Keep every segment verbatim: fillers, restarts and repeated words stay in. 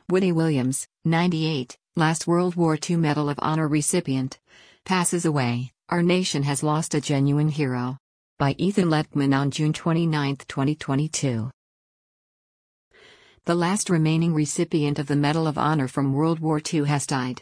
Woody Williams, ninety-eight, last World War Two Medal of Honor recipient, passes away. Our nation has lost a genuine hero. By Ethan Lettman on June twenty-ninth, twenty twenty-two. The last remaining recipient of the Medal of Honor from World War Two has died.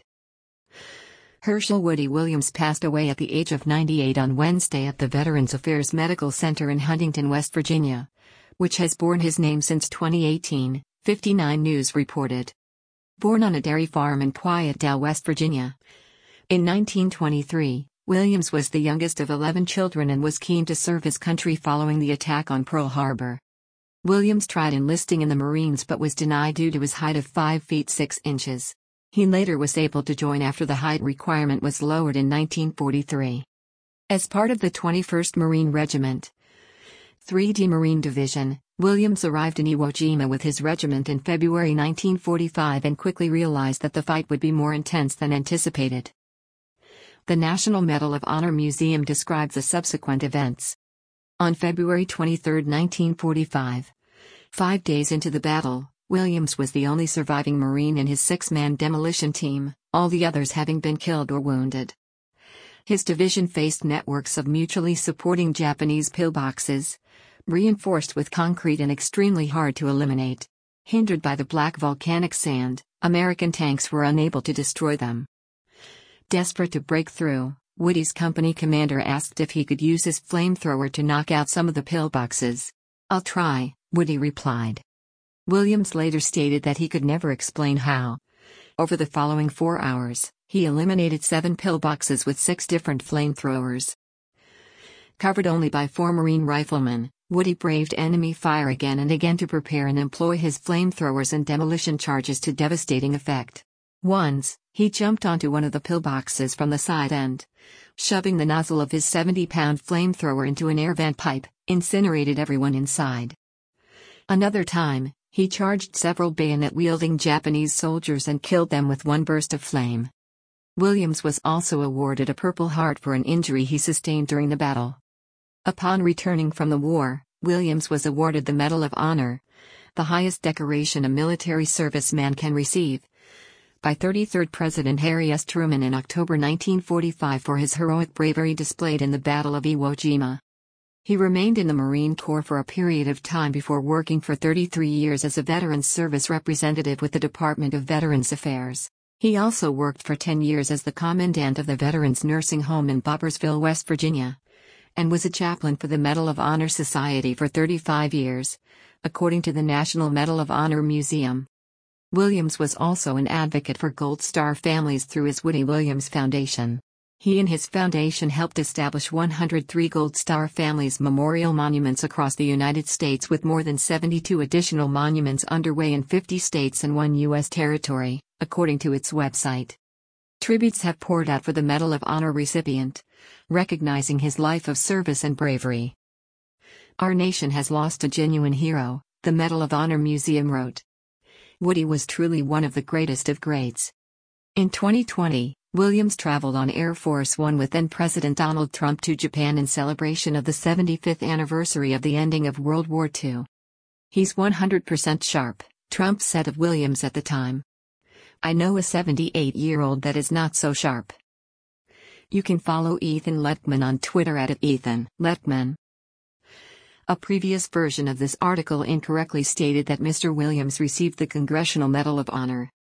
Herschel Woody Williams passed away at the age of ninety-eight on Wednesday at the Veterans Affairs Medical Center in Huntington, West Virginia, which has borne his name since twenty eighteen, fifty-nine News reported. Born on a dairy farm in Quietdale, West Virginia. In nineteen twenty-three, Williams was the youngest of eleven children and was keen to serve his country following the attack on Pearl Harbor. Williams tried enlisting in the Marines but was denied due to his height of five feet six inches. He later was able to join after the height requirement was lowered in nineteen forty-three. As part of the twenty-first Marine Regiment, three D Marine Division, Williams arrived in Iwo Jima with his regiment in February nineteen forty-five and quickly realized that the fight would be more intense than anticipated. The National Medal of Honor Museum describes the subsequent events. On February twenty-third, nineteen forty-five, five days into the battle, Williams was the only surviving Marine in his six-man demolition team, all the others having been killed or wounded. His division faced networks of mutually supporting Japanese pillboxes, reinforced with concrete and extremely hard to eliminate. Hindered by the black volcanic sand, American tanks were unable to destroy them. Desperate to break through, Woody's company commander asked if he could use his flamethrower to knock out some of the pillboxes. "I'll try," Woody replied. Williams later stated that he could never explain how. Over the following four hours, he eliminated seven pillboxes with six different flamethrowers. Covered only by four Marine riflemen, Woody braved enemy fire again and again to prepare and employ his flamethrowers and demolition charges to devastating effect. Once, he jumped onto one of the pillboxes from the side and, shoving the nozzle of his seventy-pound flamethrower into an air vent pipe, incinerated everyone inside. Another time, he charged several bayonet-wielding Japanese soldiers and killed them with one burst of flame. Williams was also awarded a Purple Heart for an injury he sustained during the battle. Upon returning from the war, Williams was awarded the Medal of Honor, the highest decoration a military serviceman can receive, by thirty-third President Harry S. Truman in October nineteen forty-five for his heroic bravery displayed in the Battle of Iwo Jima. He remained in the Marine Corps for a period of time before working for thirty-three years as a Veterans Service representative with the Department of Veterans Affairs. He also worked for ten years as the commandant of the Veterans Nursing Home in Bobbersville, West Virginia, and was a chaplain for the Medal of Honor Society for thirty-five years, according to the National Medal of Honor Museum. Williams was also an advocate for Gold Star families through his Woody Williams Foundation. He and his foundation helped establish one hundred three Gold Star families memorial monuments across the United States, with more than seventy-two additional monuments underway in fifty states and one U S territory, according to its website. Tributes have poured out for the Medal of Honor recipient, recognizing his life of service and bravery. "Our nation has lost a genuine hero," the Medal of Honor Museum wrote. Woody was truly one of the greatest of greats. In twenty twenty, Williams traveled on Air Force One with then-President Donald Trump to Japan in celebration of the seventy-fifth anniversary of the ending of World War Two. "He's one hundred percent sharp," Trump said of Williams at the time. "I know a seventy-eight-year-old that is not so sharp." You can follow Ethan Lettman on Twitter at Ethan Lettman. A previous version of this article incorrectly stated that Mister Williams received the Congressional Medal of Honor.